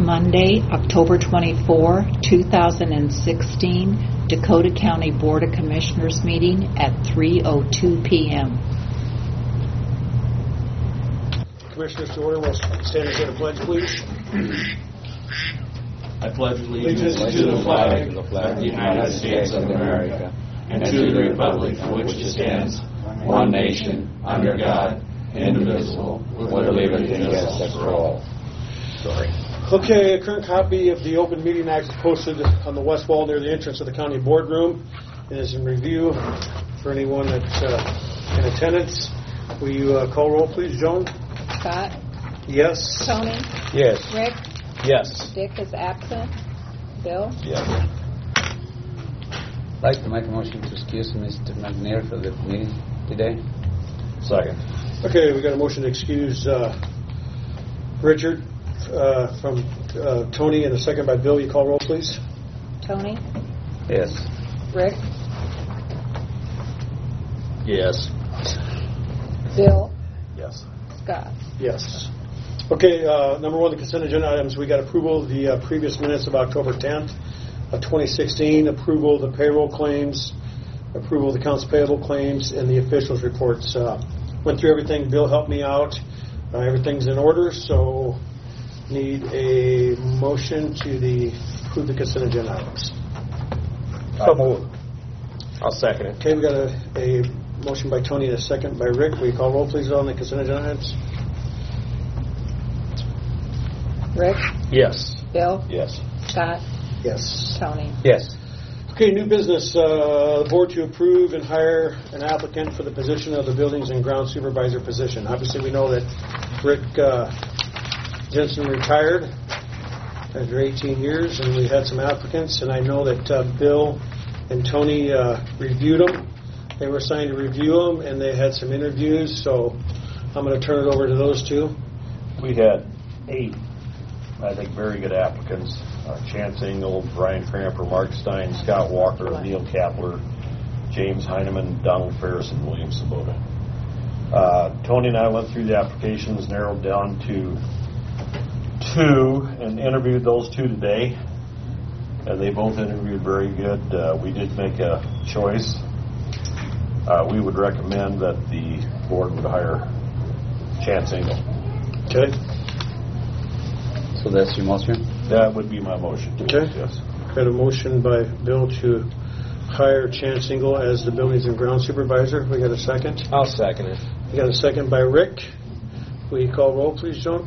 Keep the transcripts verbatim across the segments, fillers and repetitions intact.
Monday, October twenty-fourth, two thousand sixteen, Dakota County Board of Commissioners meeting at three oh two p.m. Commissioners to order. We'll stand and say the pledge, please. I pledge allegiance to the flag of the United States of America and to the republic for which it stands, one nation, under God, indivisible, with liberty and justice for all. Sorry. Okay, a current copy of the Open Meeting Act is posted on the west wall near the entrance of the county boardroom and is in review for anyone that's uh, in attendance. Will you uh, call roll, please, Joan? Scott? Yes. Tony? Yes. Rick? Yes. Dick is absent. Bill? Yes. I'd like to make a motion to excuse Mister McNair for the meeting today. Second. Okay, we got a motion to excuse uh, Richard uh, from uh, Tony and a second by Bill. You call roll, please. Tony? Yes. Rick? Yes. Bill? Yes. Scott? Yes. Okay, uh, number one, the consent agenda items. We got approval of the uh, previous minutes of October tenth, of twenty sixteen, approval of the payroll claims, approval of the accounts payable claims, and the officials' reports. Uh, went through everything. Bill helped me out. Uh, everything's in order, so need a motion to the approve the consent agenda items. So moved. I'll second it. Okay, we got a, a motion by Tony and a second by Rick. Will you call roll, please, on the consent agenda items? Rick? Yes. Bill? Yes. Scott? Yes. Tony? Yes. Okay, new business. Uh, the board to approve and hire an applicant for the position of the buildings and ground supervisor position. Obviously, we know that Rick uh, Jensen retired after eighteen years, and we had some applicants. And I know that uh, Bill and Tony uh, reviewed them. They were assigned to review them, and they had some interviews. So I'm going to turn it over to those two. We had eight, I think, very good applicants. Uh, Chance Engel, Brian Cramper, Mark Stein, Scott Walker, Neil Kapler, James Heineman, Donald Ferris, and William Sabota. Uh, Tony and I went through the applications, narrowed down to two, and interviewed those two today. And they both interviewed very good. Uh, we did make a choice. Uh, we would recommend that the board would hire Chance Engel. Okay. So that's your motion? That would be my motion. Too. Okay. Yes. Got a motion by Bill to hire Chance Engel as the buildings and ground supervisor. We got a second. I'll second it. We got a second by Rick. Will you call roll, please, Joan?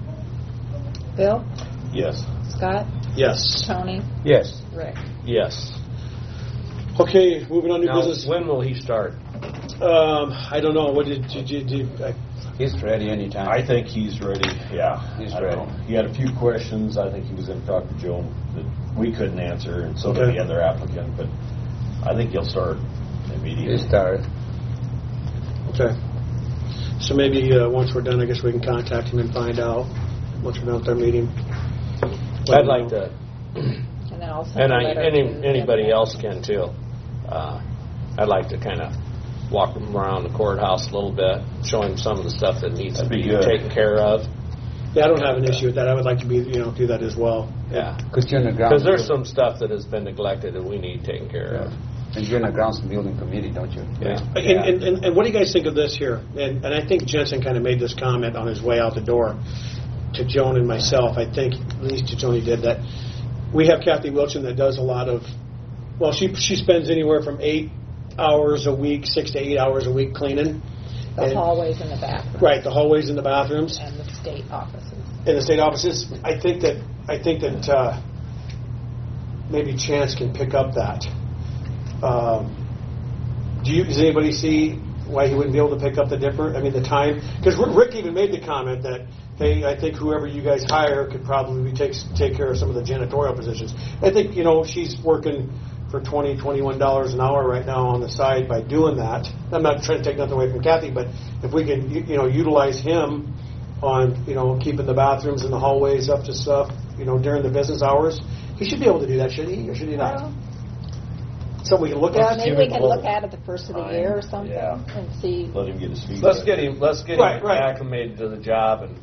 Bill? Yes. Scott? Yes. Tony? Yes. Rick? Yes. Okay, moving on to Now, business. when will he start? Um, I don't know. What did you do? Did, did, I, He's ready anytime. I think he's ready. Yeah, He's I don't ready. know. He had a few questions. I think he was going to talk to Joe that we couldn't answer, and so did Okay. the other applicant. But I think he'll start immediately. He started. okay. So maybe uh, once we're done, I guess we can contact him and find out once we're done with our meeting. Let I'd him like know. to, And then I'll send and a I, letter any, to anybody everyone. else can too. Uh, I'd like to kind of walk him around the courthouse a little bit, show him some of the stuff that needs That'd to be be good. taken care of. Yeah, I don't have an issue with that. I would like to be, you know, do that as well. Yeah, Because you're in the ground. because there's some stuff that has been neglected that we need taken care of. And you're in the grounds and building committee, don't you? Yeah. And, and, and, and what do you guys think of this here? And, and I think Jensen kind of made this comment on his way out the door to Joan and myself. I think, at least to Tony did, that we have Kathy Wilson that does a lot of, well, she she spends anywhere from eight hours a week, six to eight hours a week cleaning. The And- hallways and the bathrooms. Right, the hallways and the bathrooms. And the state offices. In the state offices. I think that I think that uh, maybe Chance can pick up that. Um, do you? Does anybody see why he wouldn't be able to pick up the different? I mean, the time, because Rick even made the comment that, hey, I think whoever you guys hire could probably take take care of some of the janitorial positions. I think, you know, she's working for twenty, twenty-one dollars an hour right now on the side by doing that. I'm not trying to take nothing away from Kathy, but if we can, you, you know, utilize him on, you know, keeping the bathrooms and the hallways up to stuff, you know, during the business hours, he should be able to do that, should he, or should he not? Well, Something we can look at? maybe we can look at it the first of the Fine. year or something Yeah. and see. Let him get his feet Let's wet. get him. Let's get Right, him right. acclimated to the job, and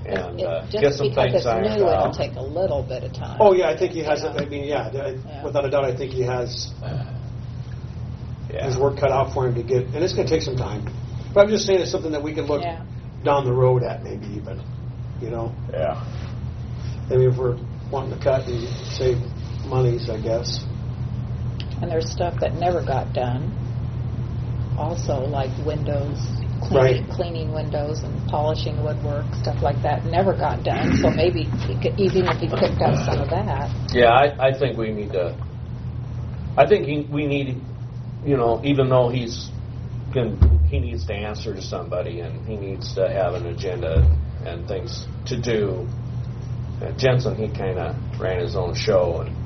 and It- uh, just get some because things it's ironed new, it'll out. take a little bit of time. Oh, yeah, I think he has, it. Yeah. I mean, yeah, I- Yeah. without a doubt, I think he has Yeah. his work cut out for him to get, and it's going to take some time. But I'm just saying it's something that we can look Yeah. down the road at, maybe even, you know? Yeah. I mean, if we're wanting to cut and save monies, I guess. And there's stuff that never got done. Also, like windows, cleaning, Right. cleaning windows and polishing woodwork, stuff like that, never got done. So maybe he could, even if he picked up some of that. Yeah, I, I think we need to, I think he, we need, you know, even though he's, can, he needs to answer to somebody and he needs to have an agenda and things to do. Uh, Jensen, he kind of ran his own show, and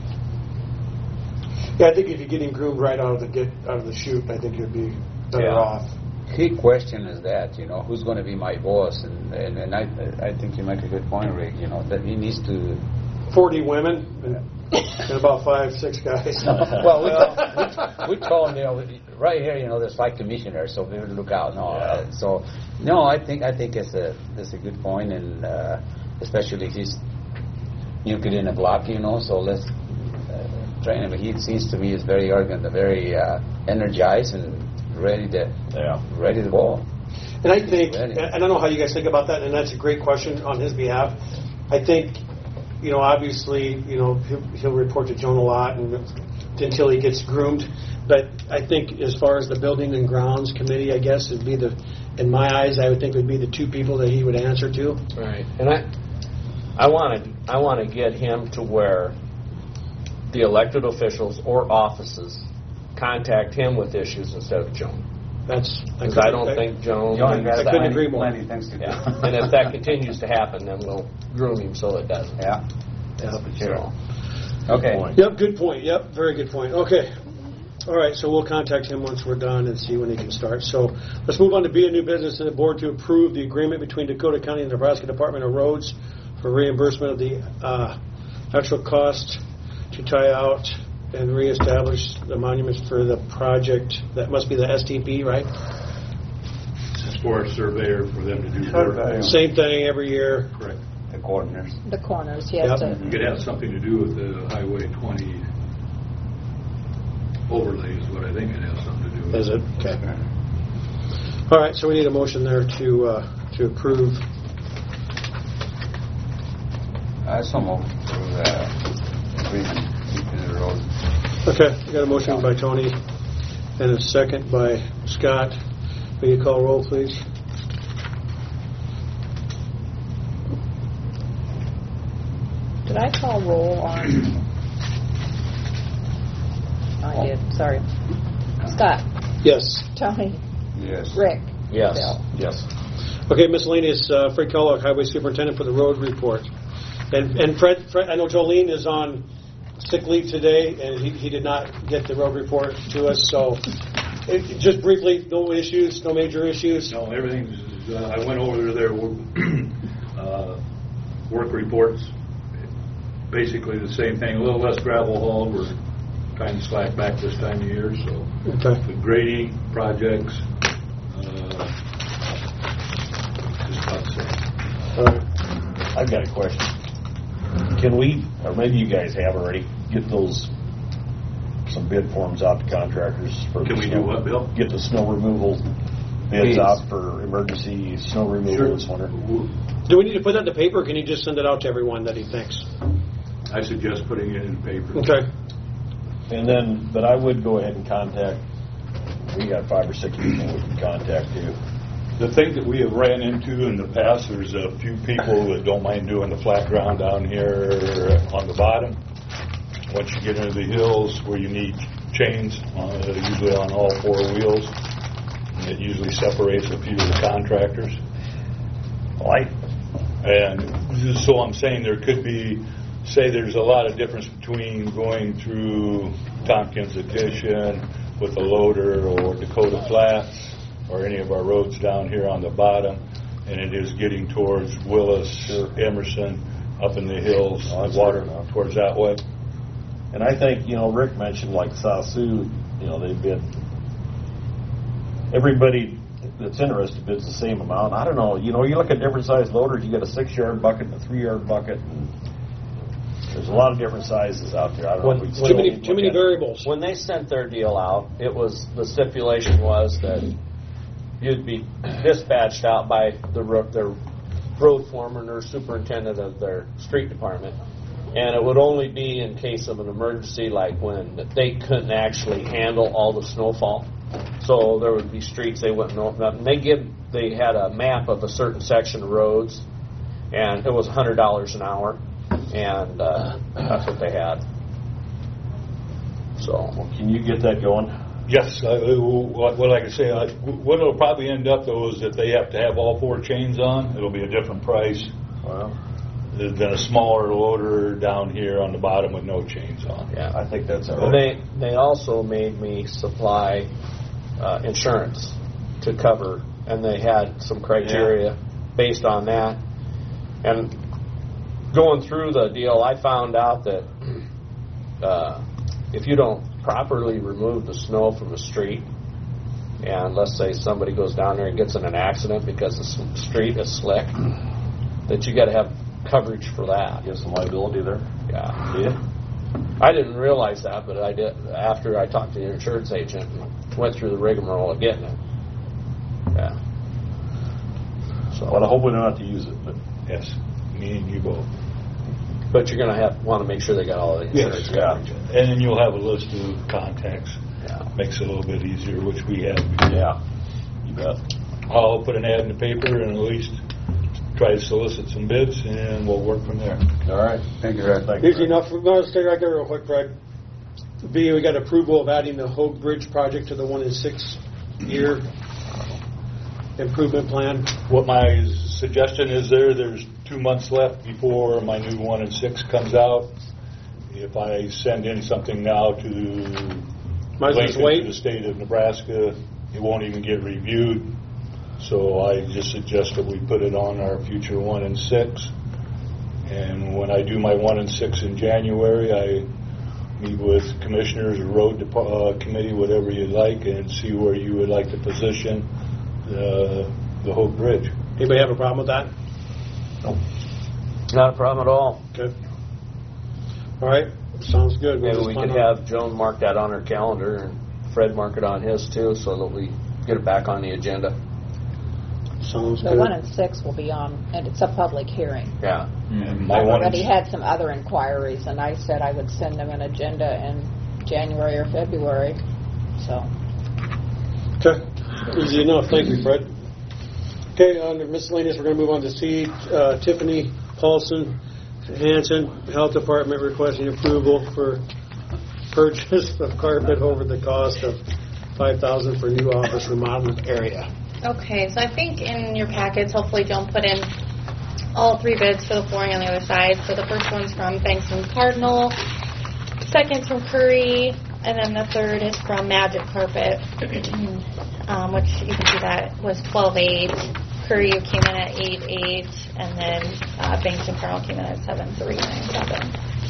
Yeah, I think if you get him groomed right out of the get out of the chute, I think you'd be better Yeah. off. Key question is that, you know, who's going to be my boss? And and, and I I think you make a good point, Rick. You know, that he needs to. Forty women and, and about five, six guys. Well, we, we, we told him, you know, right here, you know, there's five commissioners, so we will look out. No, uh, so no, I think I think it's a that's a good point, and uh, especially he's nuclear in a block, you know. So let's uh, train him. He seems to me is very organ, very uh, energized and ready to Yeah. ready to go. And I think, Ready. and I don't know how you guys think about that, and that's a great question on his behalf. I think, you know, obviously, you know, he'll, he'll report to Joan a lot and until he gets groomed. But I think as far as the Building and Grounds Committee, I guess, would be the, in my eyes, I would think would be the two people that he would answer to. right. And I, I want to, I want to get him to where the elected officials or offices contact him with issues instead of Joan. That's, Because I don't think Joan. Joan got I couldn't plenty- agree more. Plenty things to do. Yeah. And if that continues to happen, then we'll groom him so it doesn't. Yeah. Yeah. So, Okay. Point. Yep, good point. Yep, very good point. Okay. All right, so we'll contact him once we're done and see when he can start. So let's move on to be a new business in the board to approve the agreement between Dakota County and Nebraska Department of Roads for reimbursement of the uh, actual cost to tie out and reestablish the monuments for the project. That must be the S T P, right? It's for a surveyor for them to do Surveyor. work. Same thing every year. Correct. The corners. The corners, he has Yep. It to, could have something to do with the Highway twenty overlay is what I think it has something to do with. Is it? Okay. All right, so we need a motion there to uh, to approve. I so move to the agreement between the road. Okay, we got a motion by Tony and a second by Scott. Will you call roll, please? did I call roll on? I did, sorry. Scott, Yes. Tony, Yes. Rick, yes. Bill. Yes. Okay, miscellaneous, uh, Fred Kellogg, Highway Superintendent, for the road report. And and Fred, Fred, I know Jolene is on sick leave today, and he, he did not get the road report to us, so it, just briefly, no issues, no major issues? No, everything's, uh, I went over there, uh, work reports, basically the same thing, a little less gravel hauled, we're trying to slack back this time of year, so Okay. the grading projects, uh, just about the same. All right. I've got a question. Can we, or maybe you guys have already, get those, some bid forms out to contractors for the Can we do snow- what, Bill? Get the snow removal Please. bids out for emergency snow removal this winter. Do we need to put that in the paper, or can you just send it out to everyone that he thinks? I suggest putting it in the paper. Okay. And then, but I would go ahead and contact, we got five or six people we can contact too. The thing that we have ran into in the past, there's a few people that don't mind doing the flat ground down here on the bottom. Once you get into the hills where you need chains, uh, usually on all four wheels, and it usually separates a few of the contractors. Like, And just so I'm saying, there could be, say there's a lot of difference between going through Tompkins Addition with a loader or Dakota Flats or any of our roads down here on the bottom, and it is getting towards Willis, Emerson, up in the hills, Oh, that's water fair enough. towards that way. and I think, you know, Rick mentioned like South Sioux, you know, they've been, everybody that's interested bids the same amount. I don't know, you know, you look at different size loaders, you get a six-yard bucket and a three-yard bucket, and there's a lot of different sizes out there. I don't know. When- if we when- Too many, look too many at- variables. When they sent their deal out, it was, the stipulation was that you'd be dispatched out by the, ro- their road foreman or superintendent of their street department. And it would only be in case of an emergency, like when they couldn't actually handle all the snowfall. So there would be streets they wouldn't know about. And they give, they had a map of a certain section of roads, and it was one hundred dollars an hour, and uh, that's what they had. So, Well, can you get that going? Yes, uh, well, well, like I say, uh, what it'll probably end up though is that they have to have all four chains on. It'll be a different price Well, than a smaller loader down here on the bottom with no chains on. yeah. I think that's all And right. they, they also made me supply uh, insurance to cover, and they had some criteria based on that. And going through the deal, I found out that uh, if you don't properly remove the snow from the street, and let's say somebody goes down there and gets in an accident because the s- street is slick, that you got to have coverage for that. Get some liability there. Yeah. Yeah. I didn't realize that, but I did after I talked to the insurance agent and went through the rigmarole of getting it. Yeah. So, Well, I hope we don't have to use it, but Yes, me and you both. but you're going to have want to make sure they got all the insurance Yes, coverage. and then you'll have a list of contacts. Yeah. Makes it a little bit easier, which we have. yeah, you bet. I'll put an ad in the paper and at least try to solicit some bids, and we'll work from there. All right. Thank you, Fred. Thank you. Easy enough. We're going to stay right there real quick, Fred. B, we got approval of adding the Hogue Bridge project to the one in six year improvement plan. What my suggestion is there, there's two months left before my new one and six comes out. If I send in something now to Might as well just Lincoln, wait. to the state of Nebraska, it won't even get reviewed. So I just suggest that we put it on our future one and six. And when I do my one and six in January, I meet with commissioners, or road depa- uh, committee, whatever you'd like, and see where you would like to position uh, the Hope Bridge. Anybody have a problem with that? Not a problem at all. Okay. All right. Sounds good. We'll Maybe just we plan could on- have Joan mark that on her calendar and Fred mark it on his too, so that we get it back on the agenda. Sounds The good. one and six will be on, and it's a public hearing. Yeah. And my I've one already and- had some other inquiries, and I said I would send them an agenda in January or February, so. Okay. Easy enough. Thank you, Fred. Okay, under miscellaneous, we're going to move on to C. Uh, Tiffany Paulson Hanson, Health Department requesting approval for purchase of carpet over the cost of five thousand dollars for new office remodeling area. Okay, so I think in your packets, hopefully Joan put in all three bids for the flooring on the other side. So the first one's from Banks and Cardinal, second's from Curry, and then the third is from Magic Carpet, um, which you can see that was twelve eight. Curry came in at eight eight, and then uh, Banks and Cardinal came in at seven three nine seven.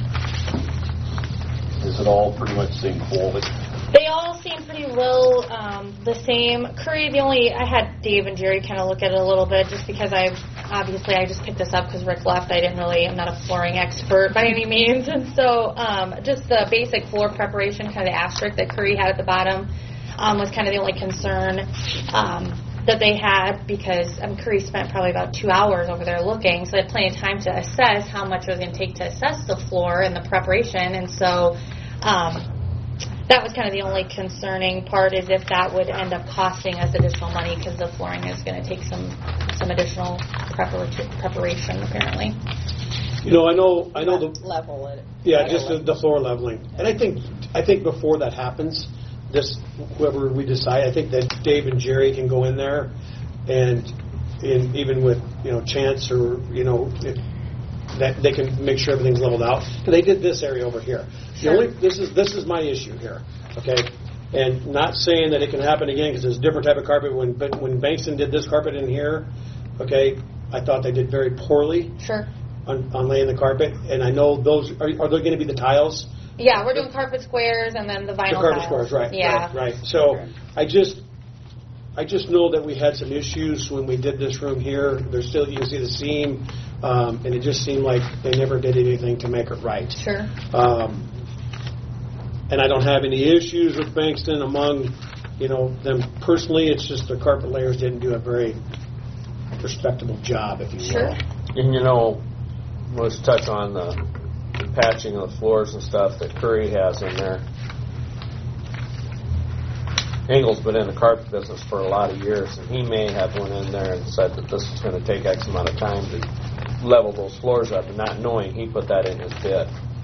Is it all pretty much the same quality? They all seem pretty low, um, the same. Curry, the only, I had Dave and Jerry kind of look at it a little bit just because I, obviously I just picked this up because Rick left. I didn't really, I'm not a flooring expert by any means. And so um, just the basic floor preparation, kind of the asterisk that Curry had at the bottom um, was kind of the only concern um, that they had because um, Curry spent probably about two hours over there looking. So they had plenty of time to assess how much it was going to take to assess the floor and the preparation. And so um, that was kind of the only concerning part is if that would end up costing us additional money because the flooring is going to take some some additional preparation, preparation apparently. You know, I know, I know the Level it. yeah, level just the, it. the floor leveling, and I think I think before that happens, this whoever we decide, I think that Dave and Jerry can go in there, and in even with you know Chance or you know if, that they can make sure everything's leveled out. They did this area over here. The Sure. only this is this is my issue here, okay? And not saying that it can happen again because it's a different type of carpet. When but when Bankston did this carpet in here, okay, I thought they did very poorly Sure. on, on laying the carpet. And I know those are, are they going to be the tiles? Yeah, we're doing carpet squares and then the vinyl The carpet tiles. squares, right? Yeah. Right. right. So I just I just know that we had some issues when we did this room here. There's still, you can see the seam, um, and it just seemed like they never did anything to make it right. Sure. Um, and I don't have any issues with Bankston among, you know, them personally. It's just the carpet layers didn't do a very respectable job, if you will. Sure. And you know, let's touch on the patching of the floors and stuff that Curry has in there. Engel's been in the carpet business for a lot of years, and he may have went in there and said that this is going to take X amount of time to level those floors up, and not knowing he put that in his bid.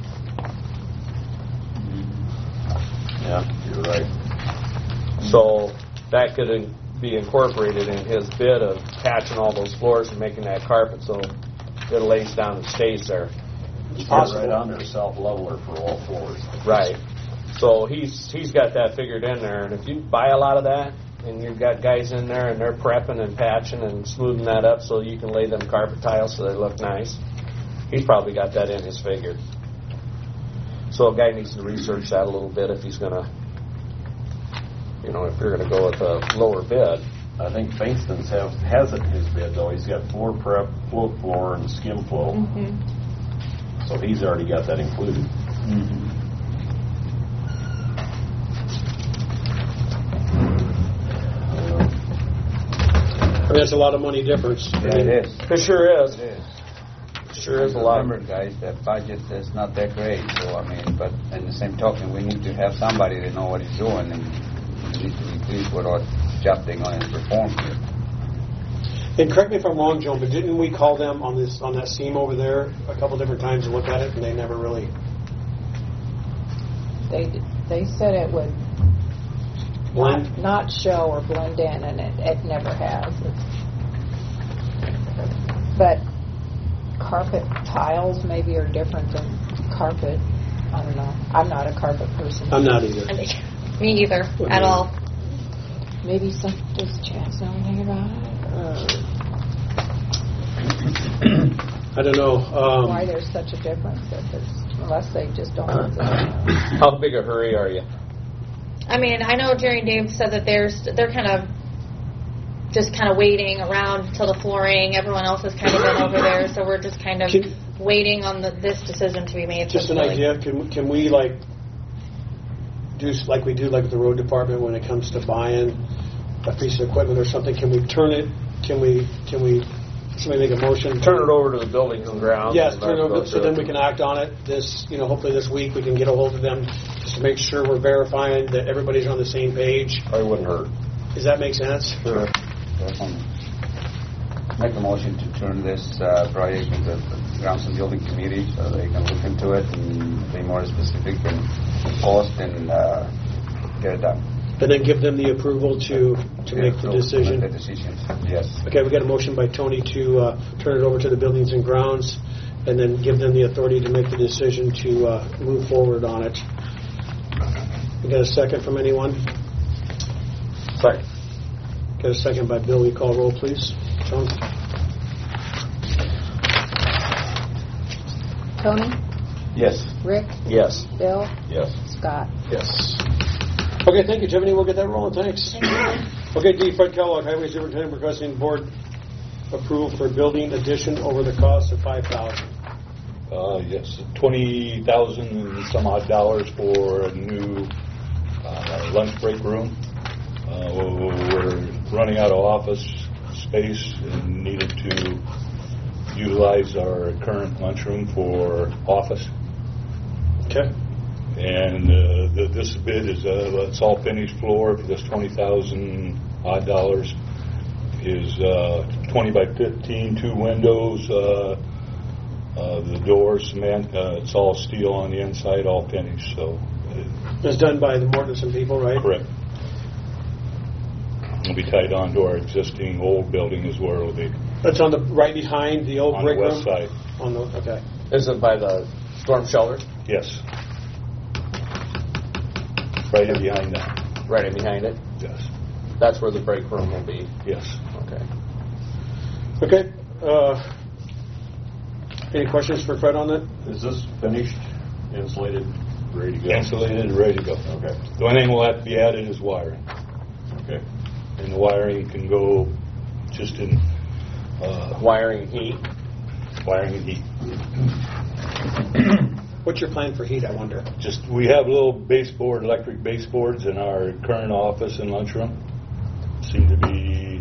Yeah, you're right. So that could be incorporated in his bid of patching all those floors and making that carpet so it lays down and stays there. It's right on there, self-leveler for all floors. Right. So he's he's got that figured in there, and if you buy a lot of that, and you've got guys in there and they're prepping and patching and smoothing that up so you can lay them carpet tiles so they look nice, he's probably got that in his figure. So a guy needs to research that a little bit if he's going to, you know, if you're going to go with a lower bid. I think Bankston's have, has it in his bid, though. He's got floor prep, float floor, and skim flow. Mm-hmm. So he's already got that included. Mm-hmm. I mean, that's a lot of money difference. Yeah, it is. It sure is. It is. It sure is a lot. Remember, guys, the budget is not that great. So I mean, but in the same token, we need to have somebody that know what he's doing and need to be pleased with what job they're going to perform here. And correct me if I'm wrong, Joan, but didn't we call them on this on that seam over there a couple different times and look at it, and they never really? They they said it would Blend? not, not show or blend in, and it, it never has. It's, but carpet tiles maybe are different than carpet. I don't know. I'm not a carpet person. I'm not either. Me either, at all. Maybe some does Chance know anything about it? I don't know. Um, Why there's such a difference? That there's, unless they just don't. How big a hurry are you? I mean, I know Jerry and Dave said that there's they're kind of just kind of waiting around till the flooring. Everyone else has kind of been over there, so we're just kind of Can- waiting on the, this decision to be made. Just an really- idea. Can can we like do s- like we do like with the road department when it comes to buying a piece of equipment or something? Can we turn it? Can we can we somebody make a motion? Turn it over to the buildings and grounds. Yes, and turn it let over, go so through then we can act on it. This, you know, hopefully this week we can get a hold of them just to make sure we're verifying that everybody's on the same page. Probably wouldn't hurt. Does that make sense? Sure. Make a motion to turn this uh, project into the Grounds and Building Committee so they can look into it and be more specific and cost and uh, get it done. And then give them the approval to to make the So, decision. Make the decision, yes. Okay, we got a motion by Tony to uh, turn it over to the Buildings and Grounds, and then give them the authority to make the decision to uh, move forward on it. We got a second from anyone? Sorry. Got a second by Bill. We call roll, please. John? Tony, Yes. Rick, Yes. Bill, Yes. Scott. Yes. Okay, thank you, Tiffany. We'll get that rolling. Thanks. Okay, D. Fred Kellogg, Highway Superintendent, requesting board approval for building addition over the cost of five thousand. Uh, yes, twenty thousand and some odd dollars for a new uh, lunch break room. Uh, we're running out of office space and needed to utilize our current lunchroom for office. Okay. And uh, the, this bid is uh, it's all finished floor for this twenty thousand odd dollars. Is uh, twenty by fifteen, two windows. Uh, uh, the doors, cement. Uh, it's all steel on the inside, all finished. So uh, It's done by the Mortensen people, right? correct. It'll be tied on to our existing old building is where it'll be That's on the right behind the old on brick the west room. side. On the okay. Is it by the storm shelter? Yes. Right in behind that. Right in behind it? Yes. That's where the break room will be. Yes. Okay. Okay. Uh, any questions for Fred on that? Is this finished, insulated, ready to go? Insulated, ready to go. Okay. The only thing will have to be added is wiring. Okay. and the wiring can go just in uh, Wiring and heat. wiring and heat. What's your plan for heat, I wonder? Just, we have little baseboard, electric baseboards in our current office and lunchroom. Seem to be,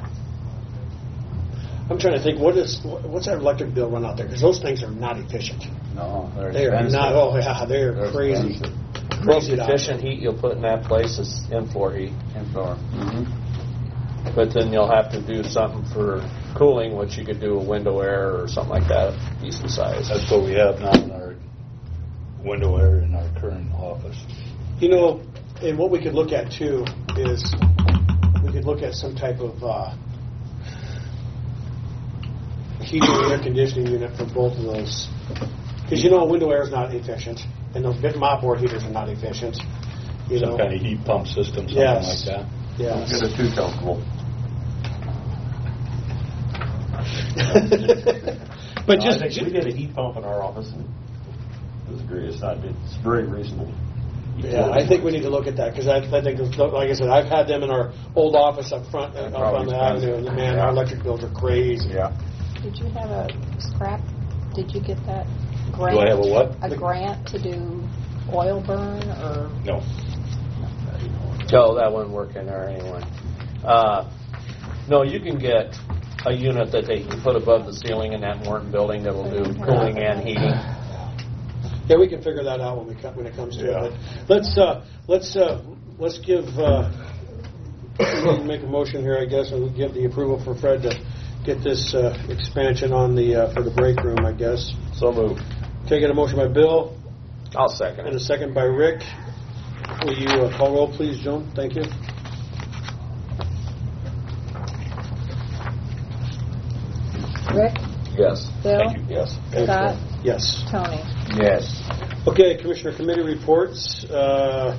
I'm trying to think, what is, what's our electric bill run out there? Because those things are not efficient. No, they're They are expensive. not, oh yeah, they're They're crazy. expensive. Most Crazy dollars. efficient heat you'll put in that place is in-floor heat. And floor. Mm-hmm. But then you'll have to do something for cooling, which you could do a window air or something like that, decent size. that's what we have now in our window air in our current office. You know, and what we could look at too is we could look at some type of uh, heating and air conditioning unit for both of those. Because you know, window air is not efficient, and those big mopboard heaters are not efficient. You Some know, kind of heat pump system, something Yes. like that. yes. Get a two comfortable. But No, just, I think we did a heat pump in our office, and it was great. It's not, it's very reasonable. yeah, I think we need to look at that because I, I think, like I said, I've had them in our old office up front, uh, up on the avenue, and man, our electric bills are crazy. Yeah. Did you have a scrap, did you get that Do grant? I have a what? A grant to do oil burn or? No. No, that wouldn't work in there anyway. Uh, no, you can get a unit that they can put above the ceiling in that Morton building that will do cooling and heating. Yeah, we can figure that out when we come, when it comes to Yeah. it. But let's uh, let's uh, let's give uh, make a motion here, I guess, and we'll give the approval for Fred to get this uh, expansion on the uh, for the break room, I guess. So move. Okay, get a motion by Bill I'll second and a it. second by Rick. Will you uh, call roll, please, Joan? Thank you. Rick, Yes. Bill, Thank you. Yes. Scott, Yes. Tony. Yes. Okay, Commissioner Committee reports. Uh,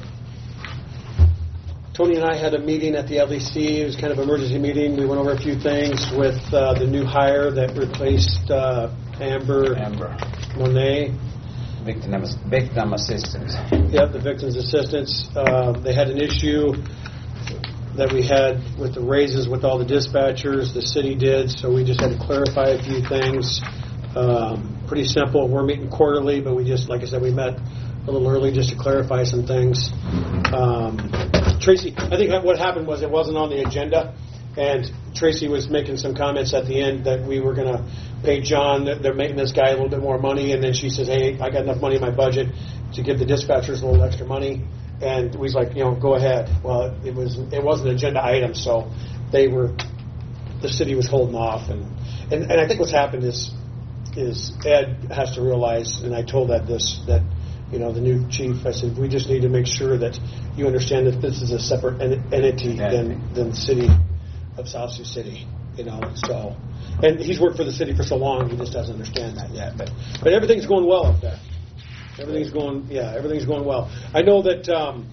Tony and I had a meeting at the L D C. It was kind of an emergency meeting. We went over a few things with uh, the new hire that replaced uh, Amber Amber. Monet. Victim, victim assistance. Yep, the victim's assistants. Uh, they had an issue that we had with the raises with all the dispatchers. The city did, so we just had to clarify a few things. Um, pretty simple. We're meeting quarterly, but we just, like I said, we met a little early just to clarify some things. Um, Tracy, I think what happened was it wasn't on the agenda, and Tracy was making some comments at the end that we were going to pay John, their maintenance guy, a little bit more money, and then she says, hey, I got enough money in my budget to give the dispatchers a little extra money. And we was like, you know, go ahead. Well, it was it wasn't an agenda item, so they were, the city was holding off, and, and, and I think what's happened is is Ed has to realize, and I told Ed this, that you know the new chief, I said we just need to make sure that you understand that this is a separate en- entity than than the city of South Sioux City, you know. So, and he's worked for the city for so long, he just doesn't understand that yet. But but everything's going well up there. Everything's going, yeah, everything's going well. I know that um,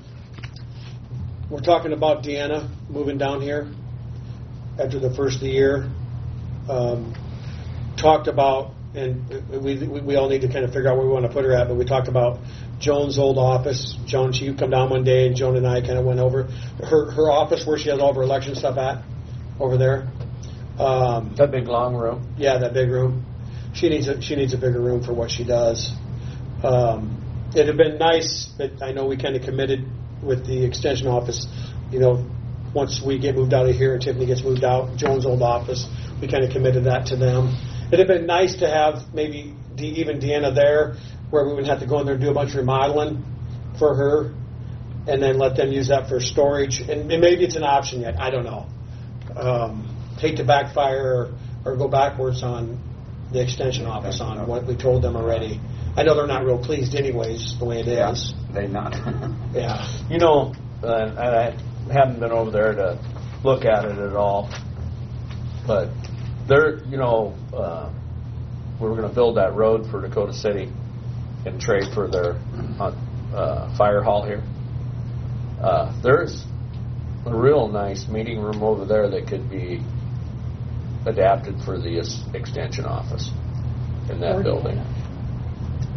we're talking about Deanna moving down here after the first of the year. Um, talked about, and we, we we all need to kind of figure out where we want to put her at, but we talked about Joan's old office. Joan, she would come down one day, and Joan and I kind of went over her her office where she has all of her election stuff at, over there. Um, That big long room. yeah, that big room. She needs a she needs a bigger room for what she does. Um, it'd have been nice, but I know we kind of committed with the extension office. You know, once we get moved out of here and Tiffany gets moved out, Joan's old office, we kind of committed that to them. It'd have been nice to have maybe De- even Deanna there, where we wouldn't have to go in there and do a bunch of remodeling for her, and then let them use that for storage. And, and maybe it's an option yet. I don't know. Um, hate to backfire or, or go backwards on the extension office on what we told them already. I know they're not real pleased anyways, the way it Yeah, is. they not. Yeah. You know, and I haven't been over there to look at it at all, but there, you know, uh, we were going to build that road for Dakota City and trade for their uh, fire hall here. Uh, there's a real nice meeting room over there that could be adapted for the extension office in that building.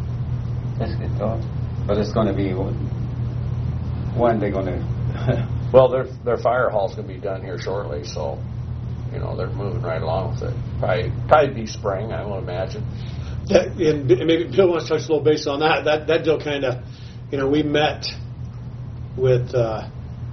That's good thought. But it's going to be, when they're going to Well, their their fire hall's going to be done here shortly, so you know they're moving right along with it. Probably probably be spring, I would imagine. That, and maybe Bill wants to touch a little base on that. That that deal kind of, you know, we met with uh,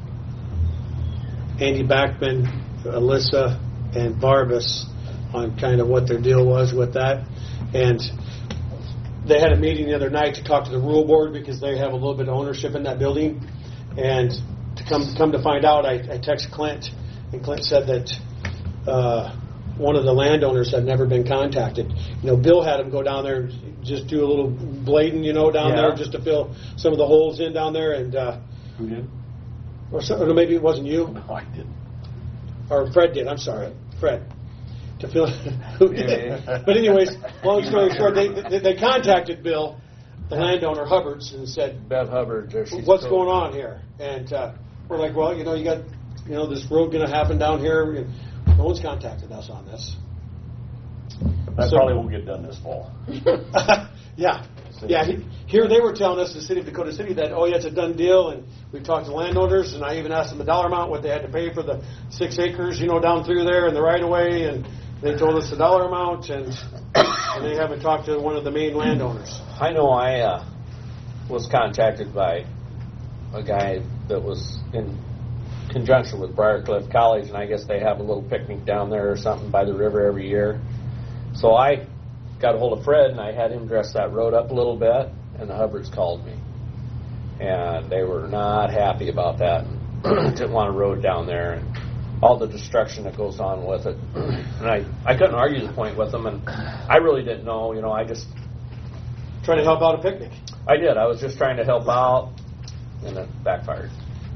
Andy Backman, Alyssa, and Barbas on kind of what their deal was with that, and they had a meeting the other night to talk to the rule board because they have a little bit of ownership in that building, and to come come to find out, I, I texted Clint, and Clint said that uh, one of the landowners had never been contacted. You know, Bill had him go down there and just do a little blading, you know, down Yeah. there just to fill some of the holes in down there, and uh, Who did? or, so, or maybe it wasn't you, No, I didn't. or Fred did. I'm sorry, Fred. To fill. Who did? Yeah. But anyways, long story short, they, they they contacted Bill, the landowner Hubbards, and said, Bev Hubbard, there she's "What's still- going on here?" And uh, we're like, "Well, you know, you got, you know, this road going to happen down here. And no one's contacted us on this." That So- probably won't get done this fall. yeah, yeah. He, here they were telling us, the city of Dakota City, that oh yeah, it's a done deal, and we've talked to landowners, and I even asked them a dollar amount, what they had to pay for the six acres, you know, down through there in the right of way, and they told us the dollar amount, and, and they haven't talked to one of the main landowners. I know I uh, was contacted by a guy that was in conjunction with Briarcliff College, and I guess they have a little picnic down there or something by the river every year. So I got a hold of Fred, and I had him dress that road up a little bit, and the Hubbards called me. And they were not happy about that, and didn't want a road down there, and all the destruction that goes on with it. And I, I couldn't argue the point with them, and I really didn't know, you know, I just... Trying to help out a picnic. I did. I was just trying to help out, and it backfired.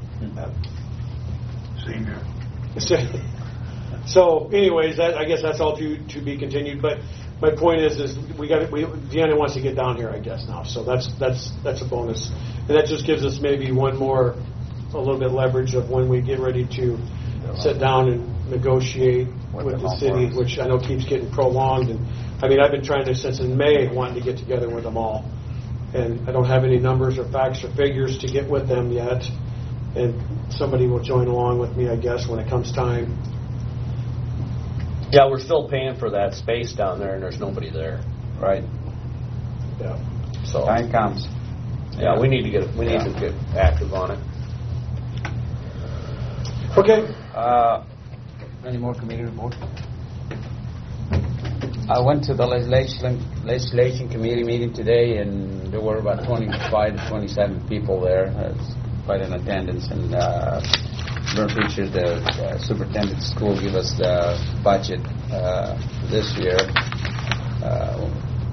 Senior. So, anyways, that, I guess that's all to to be continued. But my point is, is we got we Deanna wants to get down here, I guess now. So that's that's that's a bonus, and that just gives us maybe one more, a little bit leverage of when we get ready to sit down and negotiate With with them the all city, first. which I know keeps getting prolonged. And I mean, I've been trying to since in May wanting to get together with them all, and I don't have any numbers or facts or figures to get with them yet. And somebody will join along with me, I guess, when it comes time. Yeah, we're still paying for that space down there, and there's nobody there. Right. Yeah. So Time comes. yeah, we need to get we need Yeah. to get active on it. Okay. Uh, any more committee report? I went to the legislation legislation committee meeting today, and there were about twenty-five to twenty-seven people there. It's quite an attendance, and uh, Vern Preacher, the uh, superintendent of school, gave us the budget uh, this year. Uh,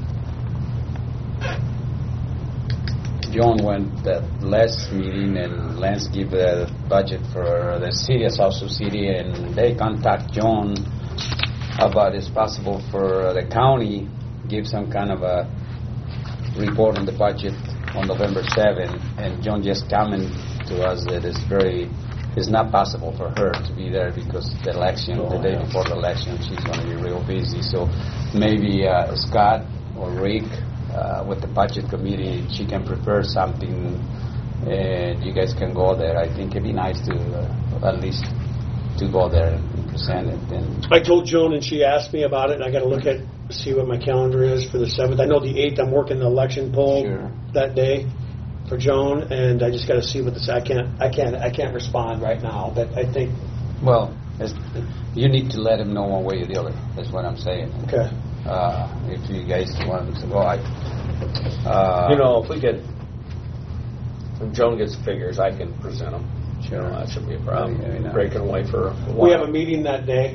John went that last meeting, and Lance gave the budget for the city of South Sioux City, and they contact John about it's possible for the county give some kind of a report on the budget on November seventh, and John just commented to us that it's very, it's not possible for her to be there because the election, the day before the election, she's going to be real busy. So maybe uh, Scott or Rick uh, with the budget committee, she can prepare something, and you guys can go there. I think it'd be nice to uh, at least to go there and present it. And I told Joan, and she asked me about it, and I got to look at, see what my calendar is for the seventh. I know the eighth, I'm working the election poll Sure. that day for Joan, and I just got to see what this. I can't, I can't, I can't respond right now, but I think. well, it's, you need to let him know one way or the other. That's what I'm saying. Okay. Uh, if you guys want to go, I. Uh, You know, if we get, if Joan gets figures, I can present them. Sure. You know, that shouldn't be a problem. Very nice. Breaking away for a while. We have a meeting that day,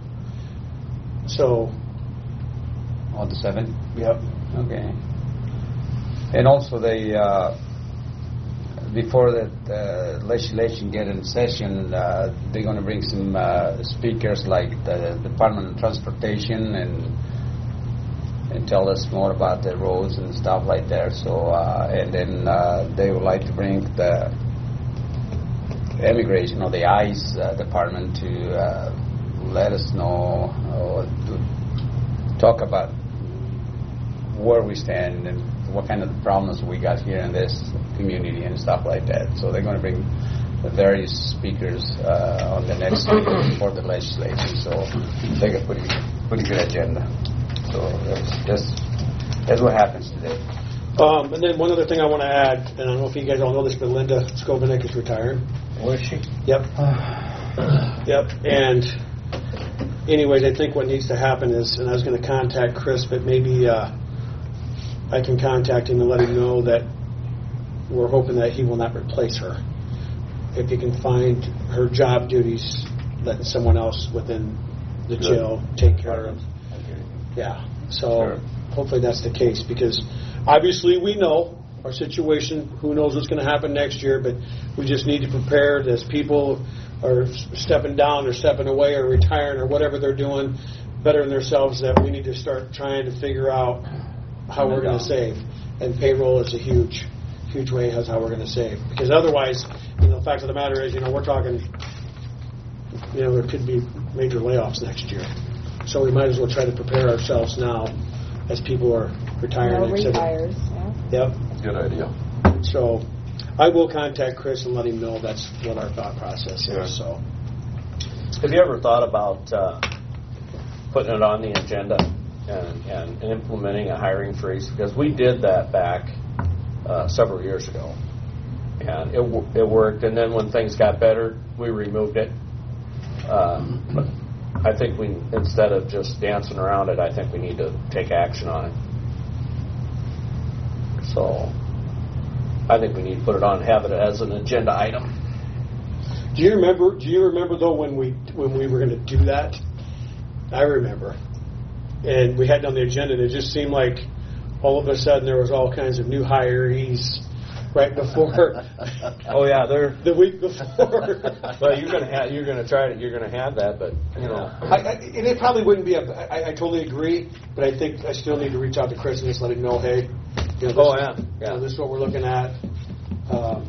so. on the seventh. Yep. Okay. And also, they uh, before that uh, legislation get in session, uh, they're going to bring some uh, speakers like the Department of Transportation and and tell us more about the roads and stuff like that. So uh, and then uh, they would like to bring the immigration or the ICE uh, department to uh, let us know or to talk about where we stand and what kind of problems we got here in this community and stuff like that. So they're going to bring the various speakers uh, on the next meeting for the legislation. So I think a pretty pretty good agenda. So that's that's, that's what happens today. Um, and then one other thing I want to add, and I don't know if you guys all know this, but Linda Skovanec is retiring. Where is she? Yep. Yep. And anyways, I think what needs to happen is, and I was going to contact Chris, but maybe uh, I can contact him and let him know that we're hoping that he will not replace her. If he can find her job duties, letting someone else within the Good. jail take care of. Yeah. So Sure. hopefully that's the case, because obviously we know our situation. Who knows what's going to happen next year, but we just need to prepare as people are stepping down or stepping away or retiring or whatever they're doing, bettering themselves, that we need to start trying to figure out how we're going to save. And payroll is a huge, huge way as how we're going to save. Because otherwise, you know, the fact of the matter is, you know, we're talking, you know, there could be major layoffs next year. So we might as well try to prepare ourselves now as people are retiring. No et cetera. retires, yeah. Yep. Good idea. So I will contact Chris and let him know that's what our thought process Sure. is. So Have you ever thought about uh, putting it on the agenda and, and implementing a hiring freeze? Because we did that back uh, several years ago, and it w- it worked. And then when things got better, we removed it. Um, but I think we, instead of just dancing around it, I think we need to take action on it. So I think we need to put it on, have it as an agenda item. do you remember? Do you remember though when we when we were going to do that? I remember, and we had it on the agenda, and it just seemed like all of a sudden there was all kinds of new hirees right before. Oh yeah, they're the week before. well. You're gonna have you're gonna try to you're gonna have that, but you know. I, I, and it probably wouldn't be a. I, I totally agree, but I think I still need to reach out to Chris and just let him know, hey, you know, this, Oh, yeah, you yeah. know, this is what we're looking at. Um,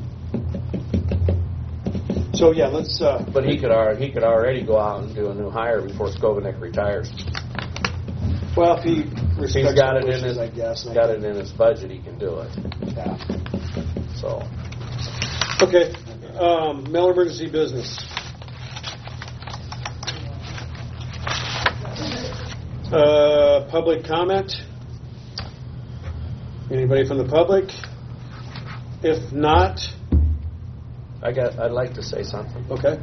so yeah, let's. Uh, But he could al- he could already go out and do a new hire before Skovanec retires. well, if he respects He's got our it in wishes, his I guess. and I got think- it in his budget. He can do it. Yeah. So Okay. Um, mail emergency business. Uh, public comment. Anybody from the public? If not, I got I'd like to say something okay.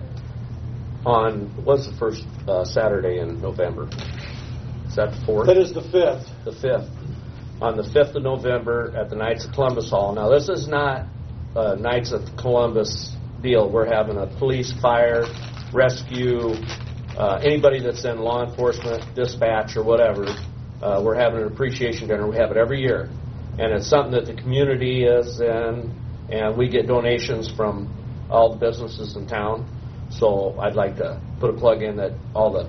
on what's the first uh, Saturday in November? Is that the fourth? That is the fifth. The fifth. On the fifth of November at the Knights of Columbus Hall. Now, this is not uh, Knights of Columbus deal. We're having a police, fire, rescue, uh, anybody that's in law enforcement, dispatch, or whatever. Uh, we're having an appreciation dinner. We have it every year. And it's something that the community is in, and we get donations from all the businesses in town. So I'd like to put a plug in that all the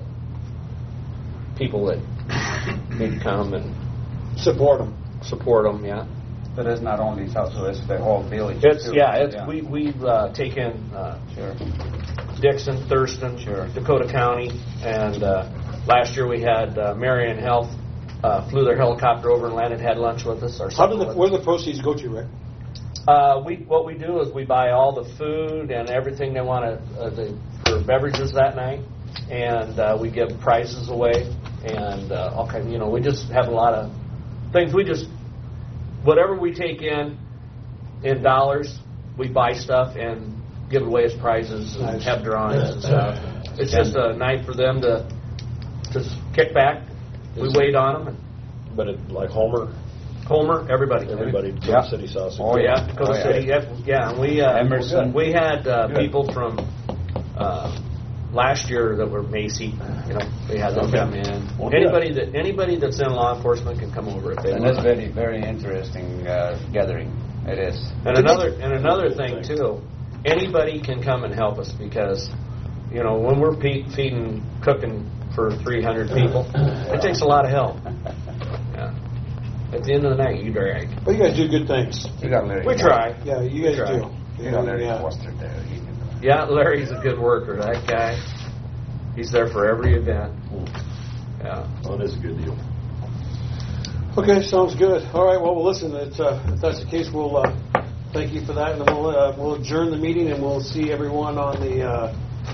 people that need to come and Support them. support them, yeah. But it's not only South, so it's the whole village. It's too. yeah. It's we we've uh, taken uh, Sure. Dixon, Thurston, Sure. Dakota County, and uh, last year we had uh, Marion Health uh, flew their helicopter over and landed, had lunch with us. Or How do something the with where do the proceeds go to, Rick? Uh, we what we do is we buy all the food and everything they want to uh, the, for beverages that night, and uh, we give prizes away and uh, all kind. You know, we just have a lot of things. We just whatever we take in in dollars, we buy stuff and give it away as prizes and Nice. have drawings and stuff. It's just a night for them to just kick back. We wait on them. But it, like Homer, Homer, everybody, everybody, Dakota Yeah. City sausage. Oh, yeah, Dakota Oh, yeah. City. Yeah, yeah. And we uh, Emerson. we had uh, Good. people from uh, last year that were Macy. You know, they had them Okay. come in. Well, good. Anybody that anybody that's in law enforcement can come over if they And want. it's very, very interesting uh, gathering. It is. And another and another thing too, anybody can come and help us because, you know, when we're pe- feeding, cooking for three hundred people, it takes a lot of help. Yeah. At the end of the night, you drag. Well, you guys do good things. You got Larry. We try. Yeah, you guys Try. do. You got Larry Yeah. Foster there. He can- Yeah, Larry's a good worker. That guy, he's there for every event. Yeah. Well, it is a good deal. Okay, sounds good. All right, well, well listen, it's, uh, if that's the case, we'll uh, Thank you for that, and we'll, uh, we'll adjourn the meeting, and we'll see everyone on the uh,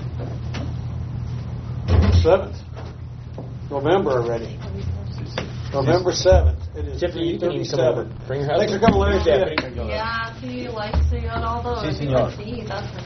seventh. November already. November seventh. It is Tiffany, you can even come over. thirty-seven. Bring her Thanks for coming, Larry. Yeah. Yeah, he likes to get all those. Sí, señor. See, that's